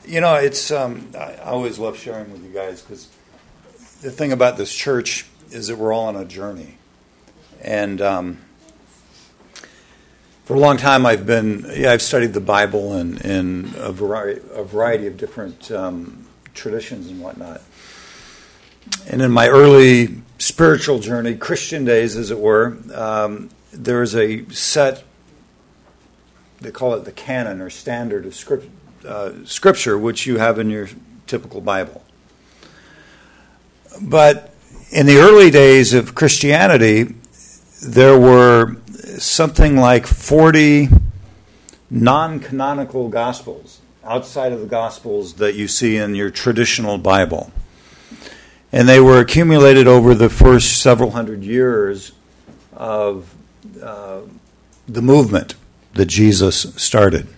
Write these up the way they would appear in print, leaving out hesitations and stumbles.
It's I always love sharing with you guys because the thing about this church is that we're all on a journey, and for a long time I've studied the Bible in a variety of different traditions and whatnot. And in my early spiritual journey, Christian days, as it were, there is a set. They call it the canon or standard of Scripture, which you have in your typical Bible. But in the early days of Christianity, there were something like 40 non-canonical Gospels outside of the Gospels that you see in your traditional Bible. And they were accumulated over the first several hundred years of the movement that Jesus started.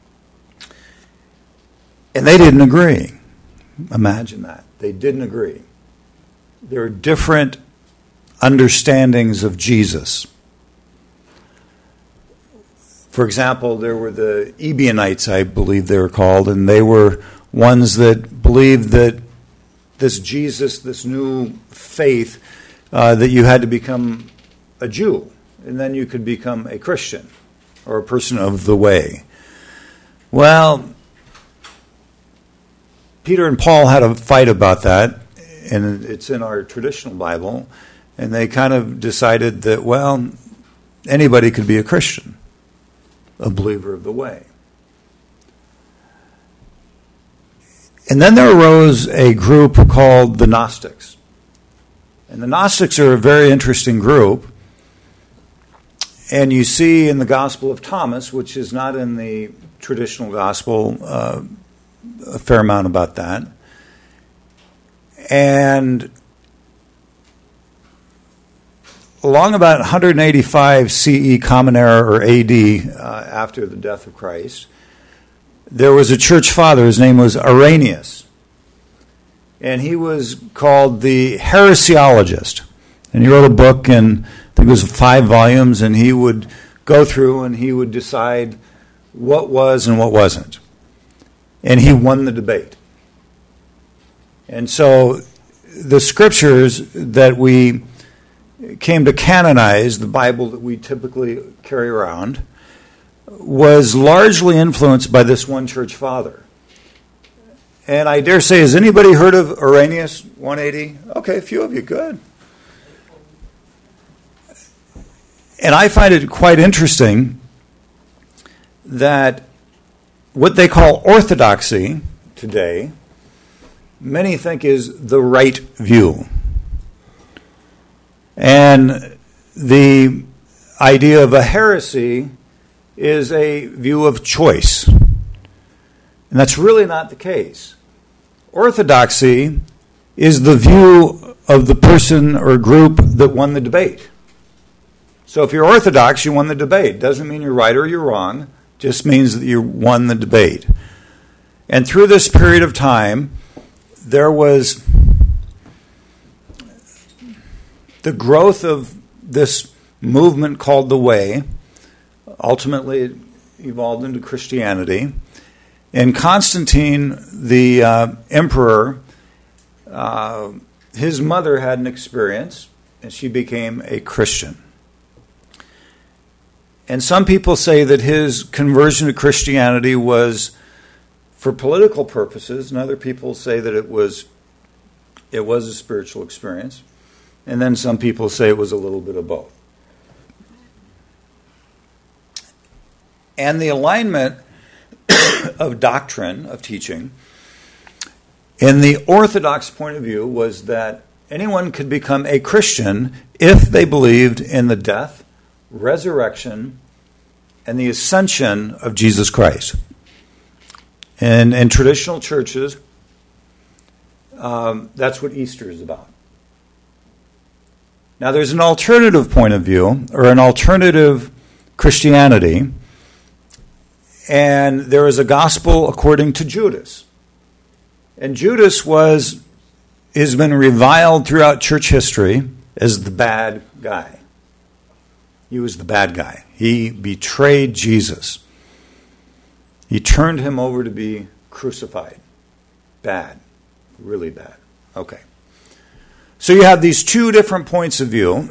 And they didn't agree. Imagine that. They didn't agree. There are different understandings of Jesus. For example, there were the Ebionites, I believe they were called, and they were ones that believed that this Jesus, this new faith, that you had to become a Jew, and then you could become a Christian or a person of the way. Well, Peter and Paul had a fight about that, and it's in our traditional Bible, and they kind of decided that, well, anybody could be a Christian, a believer of the way. And then there arose a group called the Gnostics. And the Gnostics are a very interesting group. And you see in the Gospel of Thomas, which is not in the traditional Gospel, a fair amount about that. And along about 185 CE Common Era or AD, after the death of Christ, there was a church father. His name was Irenaeus. And he was called the heresiologist. And he wrote a book, and I think it was 5 volumes, and he would go through and he would decide what was and what wasn't. And he won the debate. And so the scriptures that we came to canonize, the Bible that we typically carry around, was largely influenced by this one church father. And I dare say, has anybody heard of Irenaeus 180? Okay, a few of you, good. And I find it quite interesting that what they call orthodoxy today, many think is the right view. And the idea of a heresy is a view of choice. And that's really not the case. Orthodoxy is the view of the person or group that won the debate. So if you're orthodox, you won the debate. Doesn't mean you're right or you're wrong. Just means that you won the debate. And through this period of time, there was the growth of this movement called the Way. Ultimately, it evolved into Christianity. And Constantine, the emperor, his mother had an experience, and she became a Christian. And some people say that his conversion to Christianity was for political purposes, and other people say that it was a spiritual experience. And then some people say it was a little bit of both. And the alignment of doctrine, of teaching, in the Orthodox point of view was that anyone could become a Christian if they believed in the death, resurrection, and the ascension of Jesus Christ. And in traditional churches, that's what Easter is about. Now, there's an alternative point of view, or an alternative Christianity, and there is a gospel according to Judas. And Judas has been reviled throughout church history as the bad guy. He was the bad guy. He betrayed Jesus. He turned him over to be crucified. Bad. Really bad. Okay. So you have these two different points of view.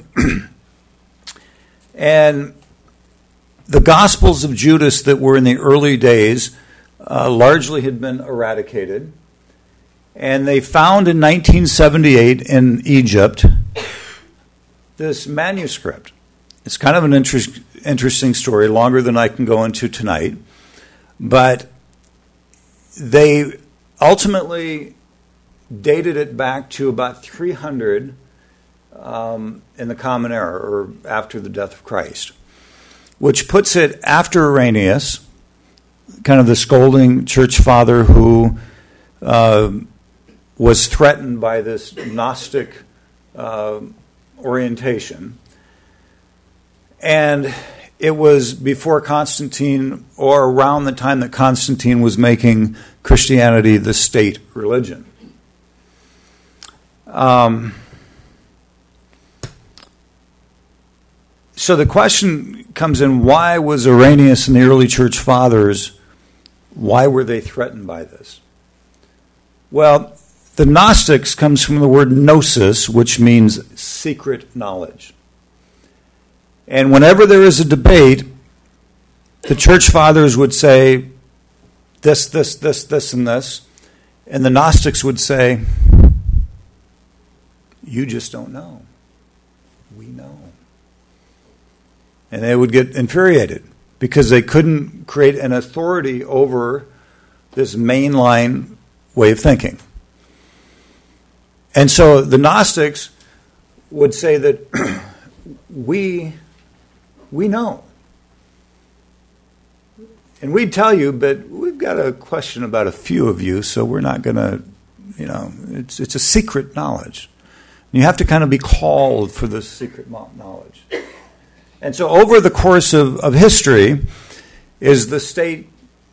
And the Gospels of Judas that were in the early days largely had been eradicated. And they found in 1978 in Egypt this manuscript. It's kind of an interesting story, longer than I can go into tonight. But they ultimately dated it back to about 300 in the Common Era, or after the death of Christ, which puts it after Irenaeus, kind of the scolding church father who was threatened by this Gnostic orientation. And it was before Constantine, or around the time that Constantine was making Christianity the state religion. So the question comes in, why was Irenaeus and the early church fathers, why were they threatened by this? Well, the Gnostics comes from the word gnosis, which means secret knowledge. And whenever there is a debate, the church fathers would say this, this, this, this, and this. And the Gnostics would say, you just don't know. We know. And they would get infuriated because they couldn't create an authority over this mainline way of thinking. And so the Gnostics would say that we know. And we'd tell you, but we've got a question about a few of you, so we're not going to, it's a secret knowledge. You have to kind of be called for this secret knowledge. And so over the course of history, is the state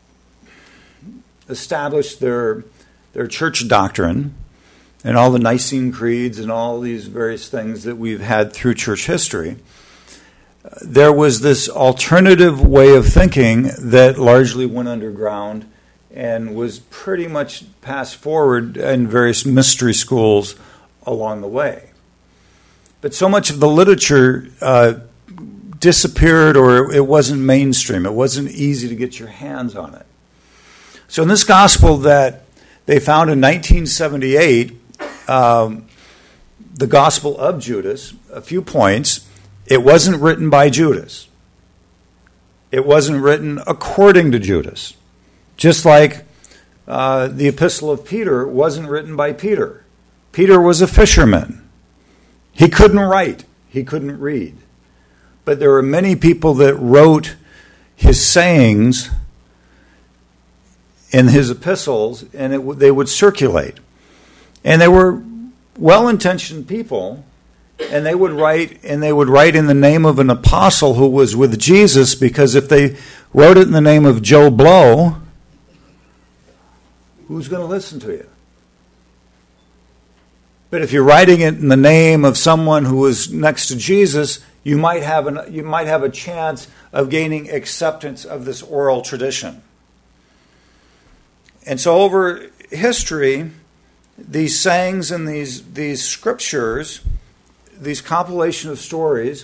established their church doctrine and all the Nicene creeds and all these various things that we've had through church history. There was this alternative way of thinking that largely went underground and was pretty much passed forward in various mystery schools along the way. But so much of the literature disappeared, or it wasn't mainstream. It wasn't easy to get your hands on it. So in this gospel that they found in 1978, the Gospel of Judas, a few points. It wasn't written by Judas. It wasn't written according to Judas. Just like the Epistle of Peter wasn't written by Peter. Peter was a fisherman. He couldn't write. He couldn't read. But there were many people that wrote his sayings in his epistles, and they would circulate. And they were well-intentioned people, and they would write in the name of an apostle who was with Jesus, because if they wrote it in the name of Joe Blow, who's going to listen to you? But if you're writing it in the name of someone who was next to Jesus, you might have a chance of gaining acceptance of this oral tradition. And so over history, these sayings and these scriptures, these compilation of stories,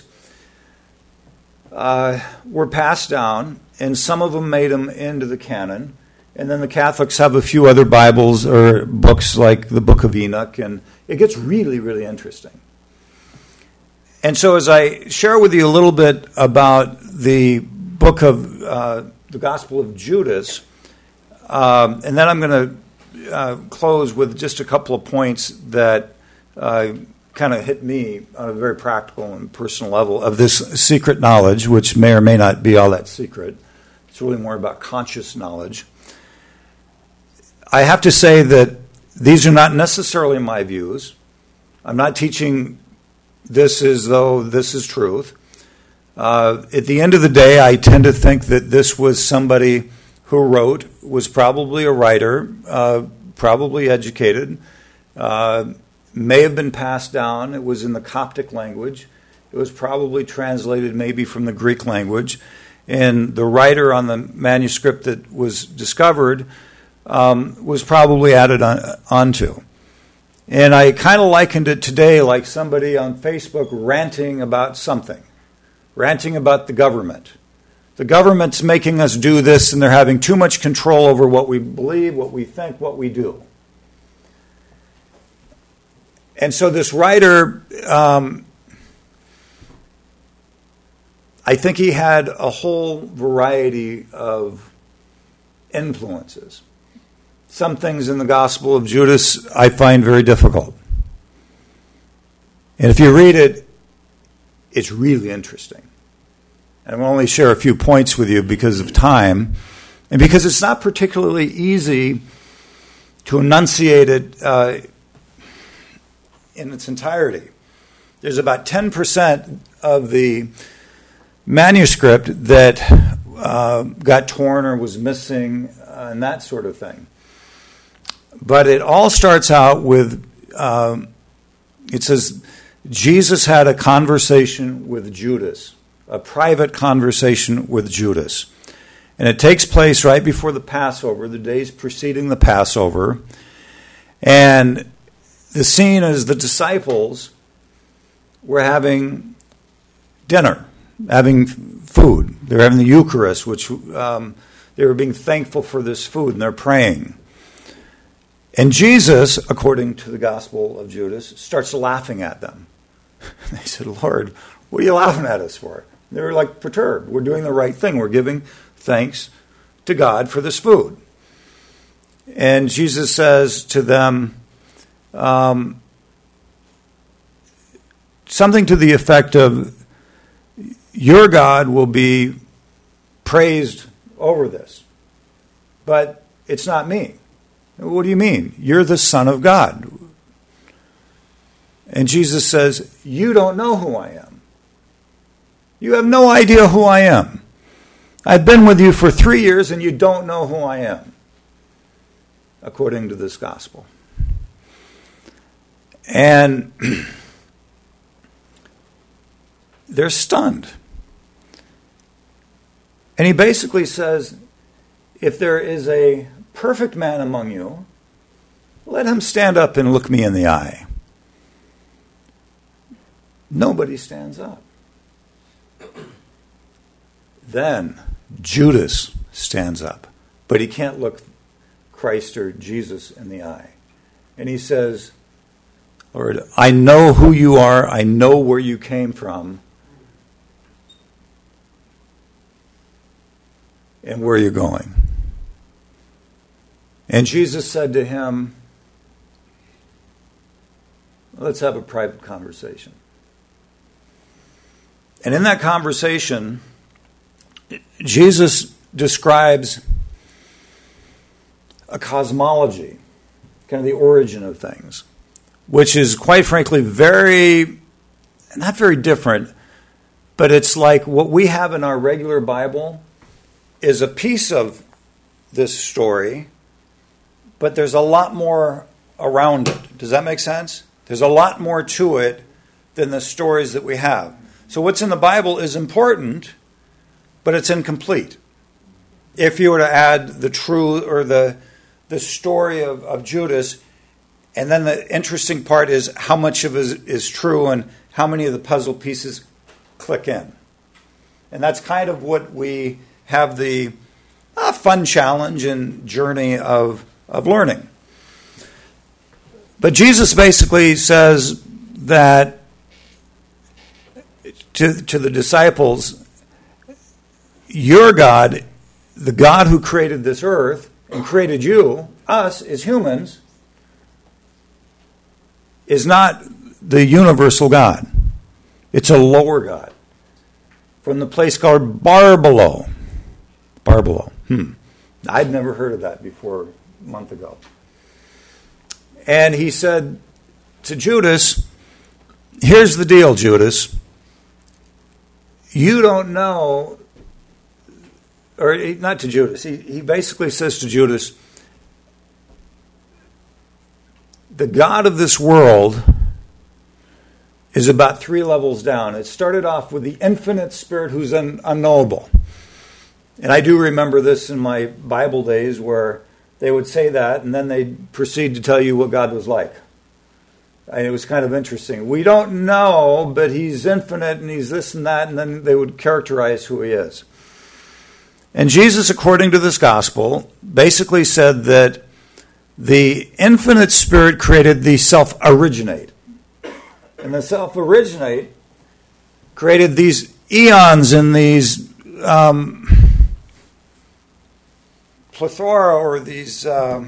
were passed down, and some of them made them into the canon. And then the Catholics have a few other Bibles or books like the Book of Enoch, and it gets really, really interesting. And so as I share with you a little bit about the book of the Gospel of Judas, and then I'm going to close with just a couple of points that kind of hit me on a very practical and personal level of this secret knowledge, which may or may not be all that secret. It's really more about conscious knowledge. I have to say that these are not necessarily my views. I'm not teaching this as though this is truth. At the end of the day, I tend to think that this was somebody who wrote, was probably a writer, probably educated, may have been passed down. It was in the Coptic language. It was probably translated maybe from the Greek language. And the writer on the manuscript that was discovered was probably added onto. And I kind of likened it today like somebody on Facebook ranting about something, ranting about the government. The government's making us do this, and they're having too much control over what we believe, what we think, what we do. And so this writer, I think he had a whole variety of influences. Some things in the Gospel of Judas I find very difficult. And if you read it, it's really interesting. And I will only share a few points with you because of time, and because it's not particularly easy to enunciate it in its entirety. There's about 10% of the manuscript that got torn or was missing, and that sort of thing. But it all starts out with, it says, Jesus had a conversation with Judas, a private conversation with Judas. And it takes place right before the Passover, the days preceding the Passover. And the scene is the disciples were having dinner, having food. They're having the Eucharist, which they were being thankful for this food, and they're praying. And Jesus, according to the Gospel of Judas, starts laughing at them. They said, Lord, what are you laughing at us for? They were like perturbed. We're doing the right thing. We're giving thanks to God for this food. And Jesus says to them something to the effect of, your God will be praised over this, but it's not me. What do you mean? You're the Son of God. And Jesus says, you don't know who I am. You have no idea who I am. I've been with you for 3 years and you don't know who I am, according to this gospel. And they're stunned. And he basically says, if there is a perfect man among you, let him stand up and look me in the eye. Nobody stands up. Then Judas stands up, but he can't look Christ or Jesus in the eye. And he says, Lord, I know who you are. I know where you came from and where you're going. And Jesus said to him, let's have a private conversation. And in that conversation, Jesus describes a cosmology, kind of the origin of things, which is quite frankly not very different, but it's like what we have in our regular Bible is a piece of this story, but there's a lot more around it. Does that make sense? There's a lot more to it than the stories that we have. So what's in the Bible is important, but it's incomplete. If you were to add the true or the story of Judas, and then the interesting part is how much of it is true and how many of the puzzle pieces click in. And that's kind of what we have the fun challenge and journey of learning. But Jesus basically says that to the disciples, your God, the God who created this earth and created you, us as humans, is not the universal God. It's a lower God from the place called Barbelo. Barbelo. I'd never heard of that before a month ago. And he said to Judas, here's the deal, Judas. You don't know, or not to Judas. He basically says to Judas, the God of this world is about 3 levels down. It started off with the infinite spirit who's unknowable. And I do remember this in my Bible days where They would say that, and then they'd proceed to tell you what God was like. And it was kind of interesting. We don't know, but he's infinite, and he's this and that, and then they would characterize who he is. And Jesus, according to this gospel, basically said that the infinite spirit created the self-originate. And the self-originate created these eons and these plethora, or these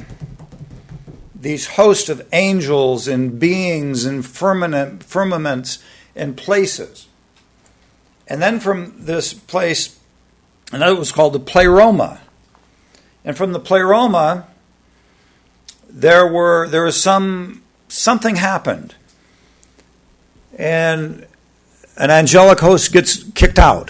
hosts of angels and beings and firmaments and places. And then from this place, and that was called the pleroma. And from the pleroma, there was something happened. And an angelic host gets kicked out.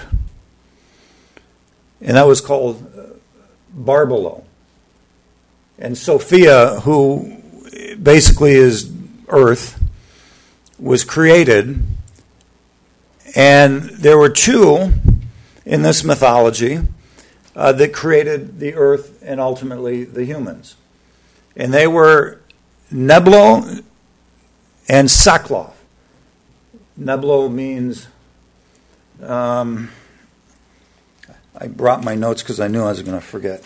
And that was called Barbelo. And Sophia, who basically is Earth, was created. And there were two in this mythology that created the Earth and ultimately the humans. And they were Neblo and Sakloth. Neblo means, I brought my notes because I knew I was going to forget.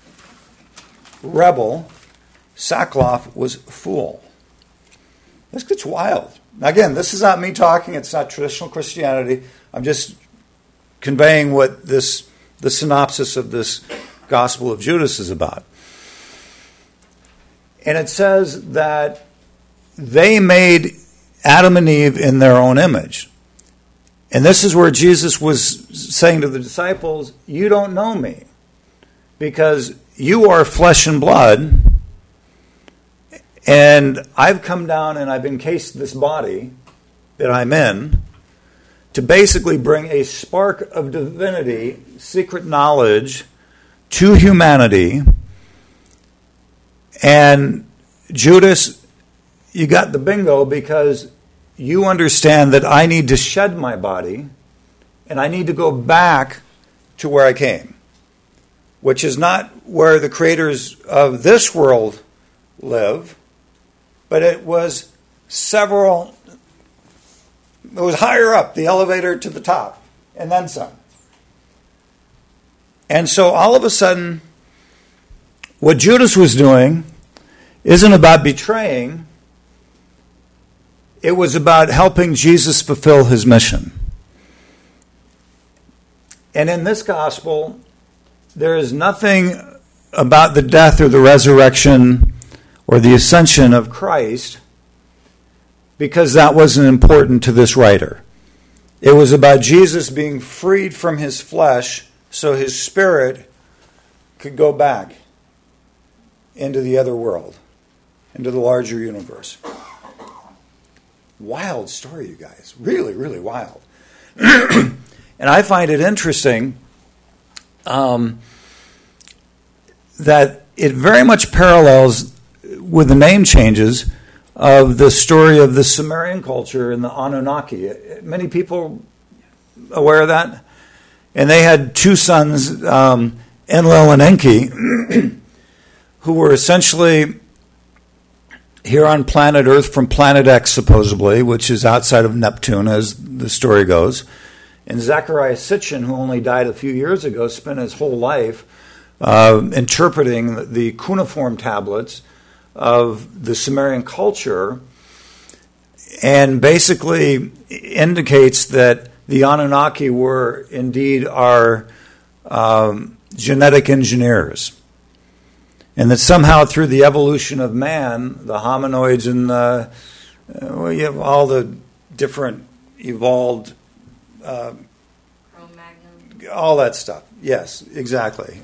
Rebel. Sakloth was fool. This gets wild. Now again, this is not me talking. It's not traditional Christianity. I'm just conveying what the synopsis of this Gospel of Judas is about. And it says that they made Adam and Eve in their own image. And this is where Jesus was saying to the disciples, you don't know me because you are flesh and blood, and I've come down and I've encased this body that I'm in to basically bring a spark of divinity, secret knowledge to humanity. And Judas, you got the bingo because you understand that I need to shed my body and I need to go back to where I came, which is not where the creators of this world live, but it was higher up, the elevator to the top, and then some. And so all of a sudden, what Judas was doing isn't about betraying. It was about helping Jesus fulfill his mission. And in this gospel, there is nothing about the death or the resurrection or the ascension of Christ because that wasn't important to this writer. It was about Jesus being freed from his flesh so his spirit could go back into the other world, into the larger universe. Wild story, you guys. Really, really wild. And I find it interesting that it very much parallels with the name changes of the story of the Sumerian culture and the Anunnaki. Many people aware of that? And they had two sons, Enlil and Enki, who were essentially here on planet Earth from planet X, supposedly, which is outside of Neptune, as the story goes. And Zecharia Sitchin, who only died a few years ago, spent his whole life interpreting the cuneiform tablets of the Sumerian culture, and basically indicates that the Anunnaki were indeed our genetic engineers. And that somehow through the evolution of man, the hominoids and you have all the different evolved, Cro-Magnon. all that stuff. Yes, exactly.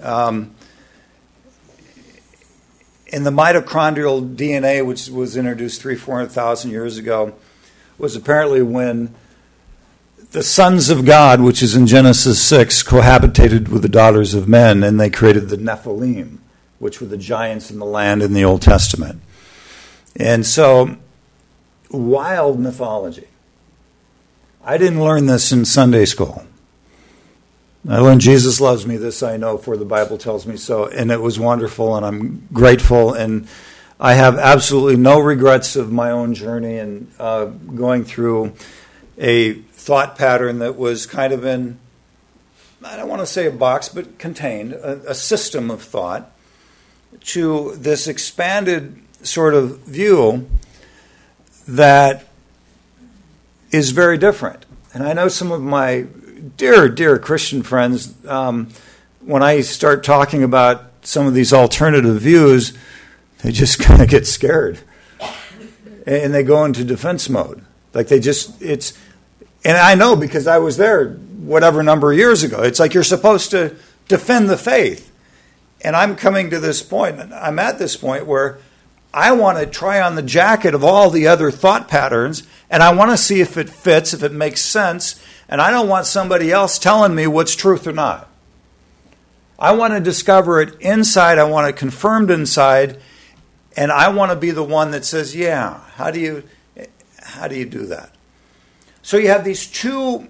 In the mitochondrial DNA, which was introduced 400,000 years ago, was apparently when the sons of God, which is in Genesis 6, cohabitated with the daughters of men, and they created the Nephilim, which were the giants in the land in the Old Testament. And so, wild mythology. I didn't learn this in Sunday school. I learned Jesus loves me, this I know, for the Bible tells me so. And it was wonderful, and I'm grateful. And I have absolutely no regrets of my own journey and going through a thought pattern that was kind of in, I don't want to say a box, but contained a system of thought to this expanded sort of view that is very different. And I know some of my dear, dear Christian friends, when I start talking about some of these alternative views, they just kind of get scared. And they go into defense mode. Like and I know because I was there whatever number of years ago. It's like you're supposed to defend the faith. And I'm coming to this point, and I'm at this point where I want to try on the jacket of all the other thought patterns, and I want to see if it fits, if it makes sense, and I don't want somebody else telling me what's truth or not. I want to discover it inside, I want it confirmed inside, and I want to be the one that says, yeah, how do you do that? So you have these two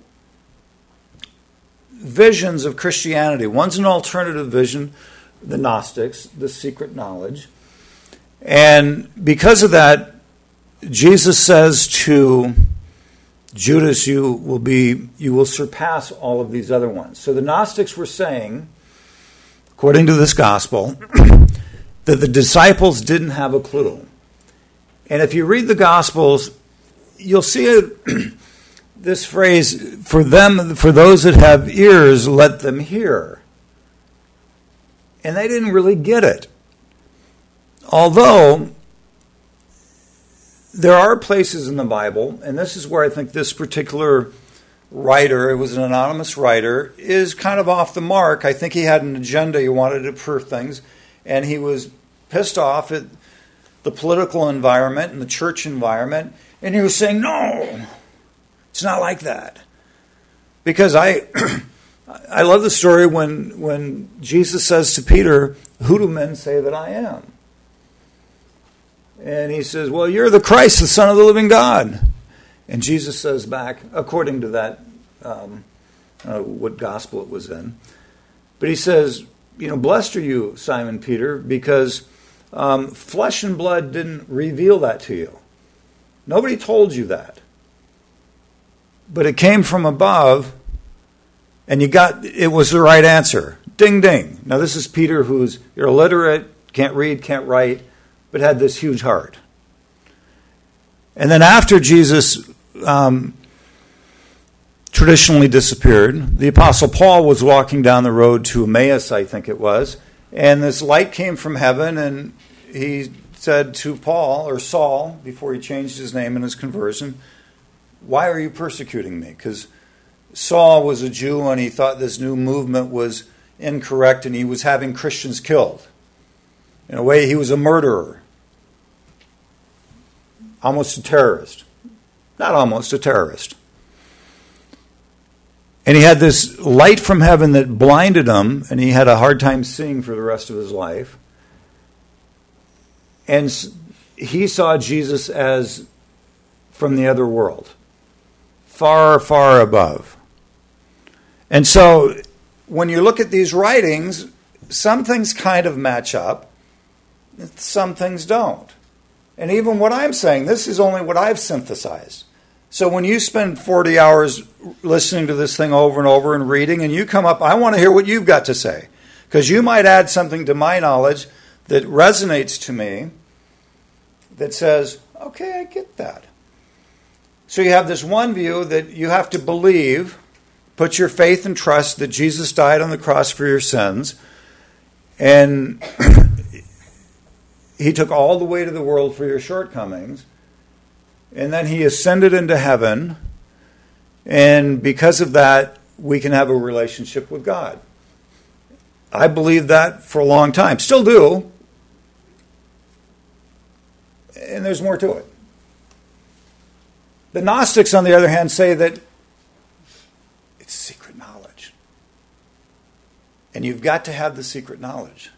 visions of Christianity. One's an alternative vision, the Gnostics, the secret knowledge. And because of that, Jesus says to Judas, you will surpass all of these other ones. So the Gnostics were saying, according to this gospel, that the disciples didn't have a clue. And if you read the Gospels, you'll see this phrase, for those that have ears, let them hear. And they didn't really get it. Although, there are places in the Bible, and this is where I think this particular writer, it was an anonymous writer, is kind of off the mark. I think he had an agenda. He wanted to prove things, and he was pissed off at the political environment and the church environment, and he was saying, no, it's not like that. Because I love the story when Jesus says to Peter, who do men say that I am? And he says, well, you're the Christ, the Son of the living God. And Jesus says back, according to that, what gospel it was in. But he says, blessed are you, Simon Peter, because flesh and blood didn't reveal that to you. Nobody told you that. But it came from above, and it was the right answer. Ding, ding. Now this is Peter, who's illiterate, can't read, can't write, but had this huge heart. And then after Jesus traditionally disappeared, the Apostle Paul was walking down the road to Emmaus, I think it was, and this light came from heaven, and he said to Paul, or Saul, before he changed his name in his conversion, why are you persecuting me? Because Saul was a Jew, and he thought this new movement was incorrect, and he was having Christians killed. In a way, he was a murderer. Almost a terrorist. Not almost, a terrorist. And he had this light from heaven that blinded him, and he had a hard time seeing for the rest of his life. And he saw Jesus as from the other world. Far, far above. And so, when you look at these writings, some things kind of match up, some things don't. And even what I'm saying, this is only what I've synthesized. So when you spend 40 hours listening to this thing over and over and reading, and you come up, I want to hear what you've got to say. Because you might add something to my knowledge that resonates to me that says, okay, I get that. So you have this one view that you have to believe, put your faith and trust that Jesus died on the cross for your sins, and he took all the weight of the world for your shortcomings, and then he ascended into heaven, and because of that, we can have a relationship with God. I believed that for a long time. Still do. And there's more to it. The Gnostics, on the other hand, say that it's secret knowledge. And you've got to have the secret knowledge.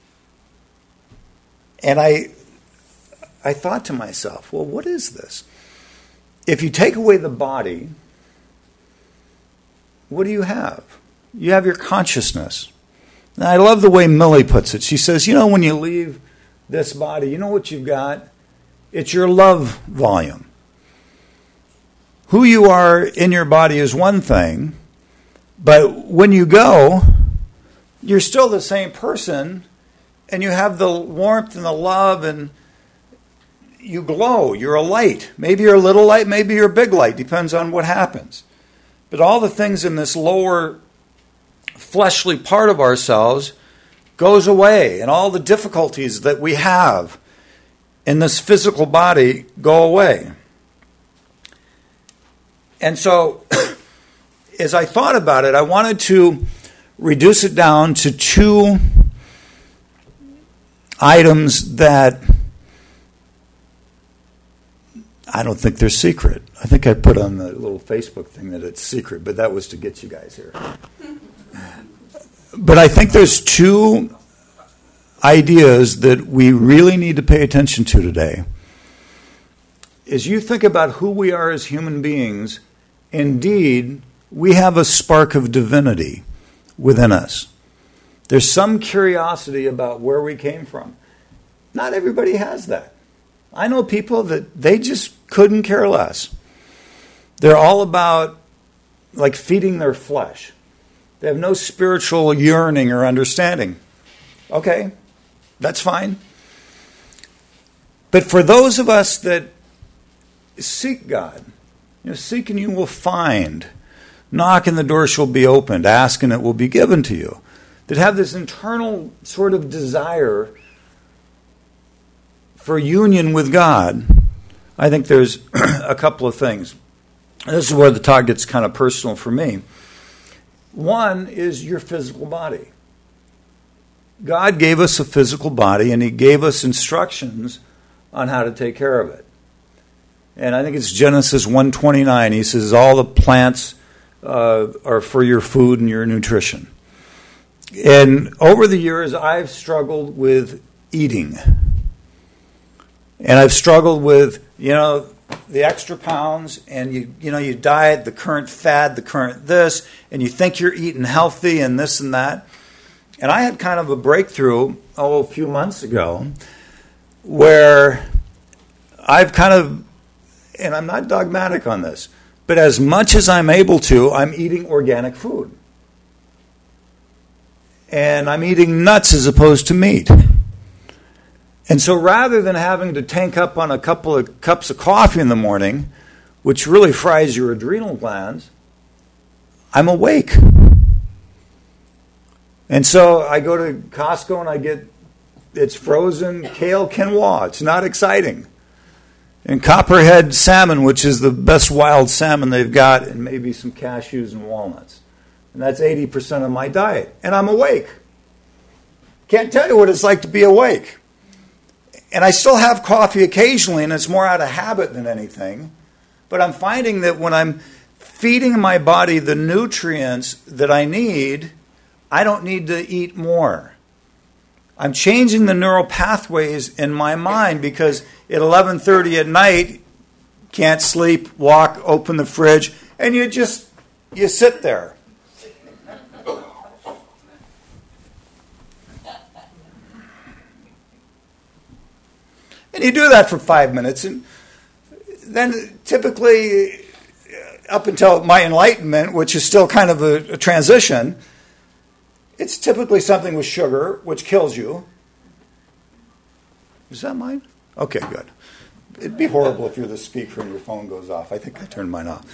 And I thought to myself, well, what is this? If you take away the body, what do you have? You have your consciousness. And I love the way Millie puts it. She says, when you leave this body, you know what you've got? It's your love volume. Who you are in your body is one thing, but when you go, you're still the same person, and you have the warmth and the love, and you glow. You're a light. Maybe you're a little light, maybe you're a big light. Depends on what happens. But all the things in this lower fleshly part of ourselves goes away, and all the difficulties that we have in this physical body go away. And so, as I thought about it, I wanted to reduce it down to two items that I don't think they're secret. I think I put on the little Facebook thing that it's secret, but that was to get you guys here. But I think there's two ideas that we really need to pay attention to today. As you think about who we are as human beings, indeed, we have a spark of divinity within us. There's some curiosity about where we came from. Not everybody has that. I know people that they just couldn't care less. They're all about like feeding their flesh. They have no spiritual yearning or understanding. Okay, that's fine. But for those of us that seek God, seek and you will find. Knock and the door shall be opened. Ask and it will be given to you. That have this internal sort of desire for union with God. I think there's a couple of things. This is where the talk gets kind of personal for me. One is your physical body. God gave us a physical body, and He gave us instructions on how to take care of it. And I think it's Genesis 1:29. He says, all the plants are for your food and your nutrition. And over the years, I've struggled with eating. And I've struggled with, the extra pounds, and you diet, the current fad, the current this, and you think you're eating healthy and this and that. And I had kind of a breakthrough, a few months ago, where I've kind of, and I'm not dogmatic on this, but as much as I'm able to, I'm eating organic food. And I'm eating nuts as opposed to meat. And so rather than having to tank up on a couple of cups of coffee in the morning, which really fries your adrenal glands, I'm awake. And so I go to Costco and I get, it's frozen kale quinoa. It's not exciting. And copperhead salmon, which is the best wild salmon they've got, and maybe some cashews and walnuts. And that's 80% of my diet. And I'm awake. Can't tell you what it's like to be awake. And I still have coffee occasionally, and it's more out of habit than anything. But I'm finding that when I'm feeding my body the nutrients that I need, I don't need to eat more. I'm changing the neural pathways in my mind because at 11:30 at night, can't sleep, walk, open the fridge, and you sit there. And you do that for 5 minutes, and then typically, up until my enlightenment, which is still kind of a transition, it's typically something with sugar, which kills you. Is that mine? Okay, good. It'd be horrible if you're the speaker and your phone goes off. I think I turned mine off.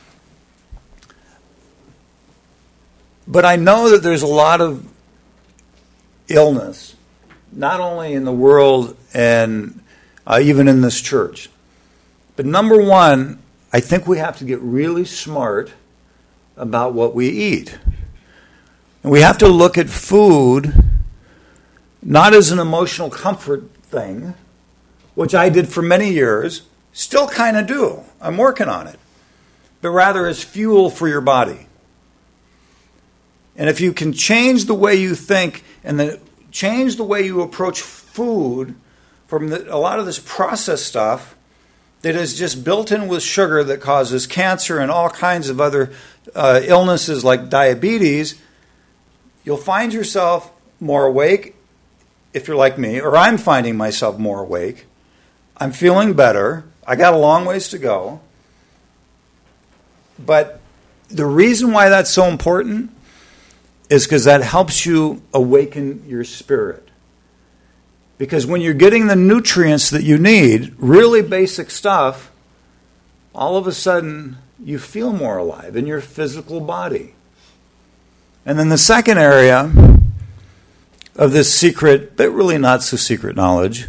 But I know that there's a lot of illness, not only in the world and even in this church. But number one, I think we have to get really smart about what we eat. And we have to look at food not as an emotional comfort thing, which I did for many years, still kind of do. I'm working on it. But rather as fuel for your body. And if you can change the way you think and change the way you approach food from a lot of this processed stuff that is just built in with sugar that causes cancer and all kinds of other illnesses like diabetes, you'll find yourself more awake if you're like me, or I'm finding myself more awake. I'm feeling better. I got a long ways to go. But the reason why that's so important is because that helps you awaken your spirit. Because when you're getting the nutrients that you need, really basic stuff, all of a sudden you feel more alive in your physical body. And then the second area of this secret, but really not so secret knowledge,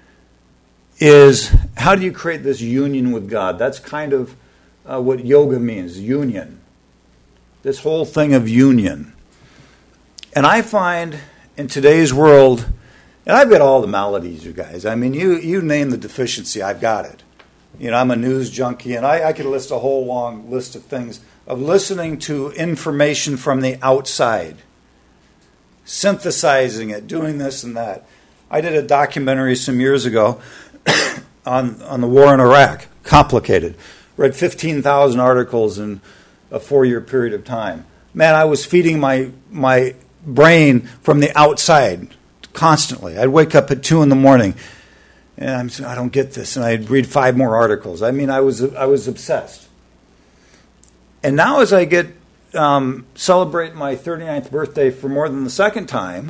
is how do you create this union with God? That's kind of what yoga means, union. This whole thing of union. And I find in today's world, and I've got all the maladies, you guys. I mean, you name the deficiency, I've got it. You know, I'm a news junkie, and I could list a whole long list of things of listening to information from the outside, synthesizing it, doing this and that. I did a documentary some years ago on the war in Iraq, complicated. Read 15,000 articles in a 4-year period of time. Man, I was feeding my brain from the outside constantly. I'd wake up at 2 in the morning, and I'm saying, I don't get this, and I'd read 5 more articles. I mean, I was obsessed. And now as I get celebrate my 39th birthday for more than the second time,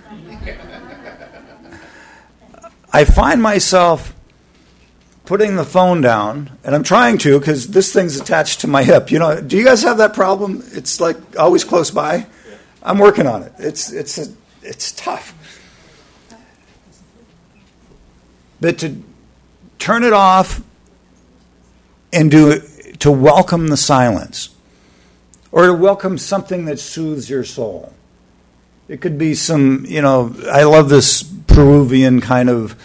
I find myself putting the phone down, and I'm trying to because this thing's attached to my hip. You know, do you guys have that problem? It's like always close by. I'm working on it. It's tough. But to turn it off and to welcome the silence, or to welcome something that soothes your soul. It could be some, I love this Peruvian kind of,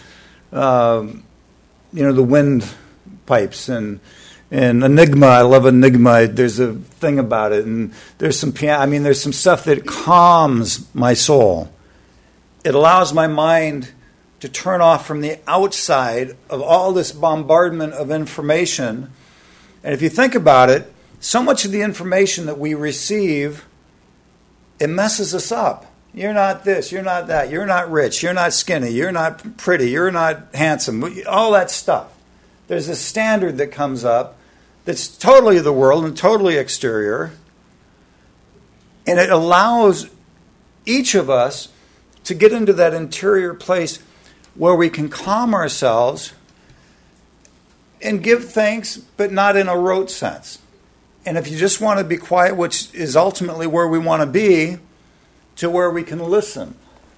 the wind pipes and Enigma. I love Enigma. There's a thing about it, and there's some piano. I mean, there's some stuff that calms my soul. It allows my mind to turn off from the outside of all this bombardment of information. And if you think about it, so much of the information that we receive, it messes us up. You're not this, you're not that, you're not rich, you're not skinny, you're not pretty, you're not handsome, all that stuff. There's a standard that comes up that's totally the world and totally exterior, and it allows each of us to get into that interior place where we can calm ourselves and give thanks, but not in a rote sense. And if you just want to be quiet, which is ultimately where we want to be, to where we can listen.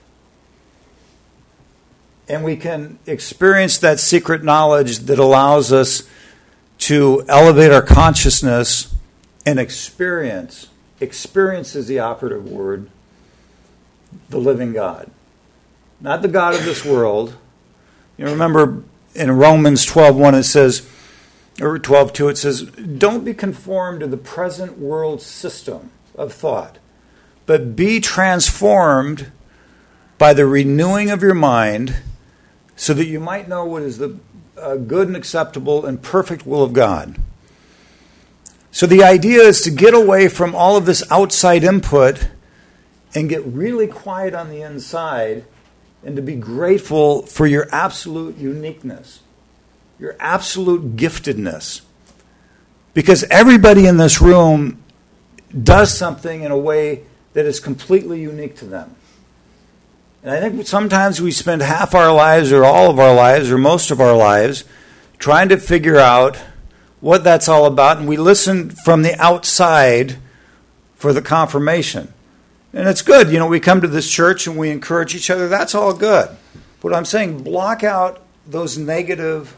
And we can experience that secret knowledge that allows us to elevate our consciousness and experience. Experience is the operative word. The living God. Not the God of this world. You remember in Romans 12:1 it says, or 12:2 it says, don't be conformed to the present world system of thought, but be transformed by the renewing of your mind so that you might know what is the good and acceptable and perfect will of God. So the idea is to get away from all of this outside input and get really quiet on the inside and to be grateful for your absolute uniqueness, your absolute giftedness. Because everybody in this room does something in a way that is completely unique to them. And I think sometimes we spend half our lives or all of our lives or most of our lives trying to figure out what that's all about, and we listen from the outside for the confirmation. And it's good. We come to this church and we encourage each other. That's all good. But I'm saying block out those negative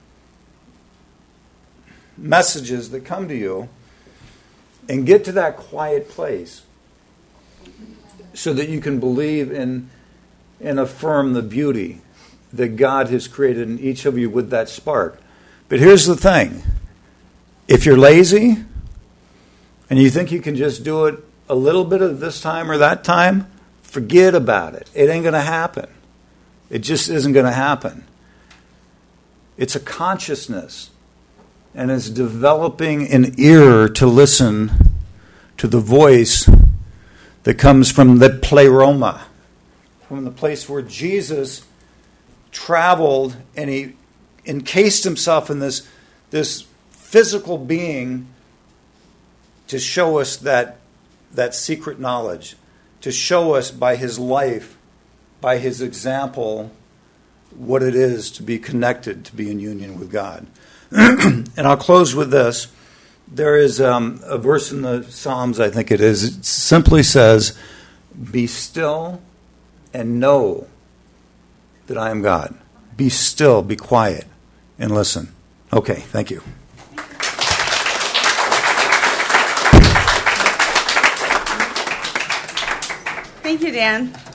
messages that come to you and get to that quiet place so that you can believe in and affirm the beauty that God has created in each of you with that spark. But here's the thing. If you're lazy and you think you can just do it a little bit of this time or that time, forget about it. It ain't going to happen. It just isn't going to happen. It's a consciousness, and it's developing an ear to listen to the voice that comes from the pleroma, from the place where Jesus traveled and he encased himself in this physical being to show us that secret knowledge, to show us by his life, by his example, what it is to be connected, to be in union with God. And I'll close with this. There is a verse in the Psalms, I think it is. It simply says, "Be still and know that I am God." Be still, be quiet, and listen. Okay, thank you. Thank you, Dan.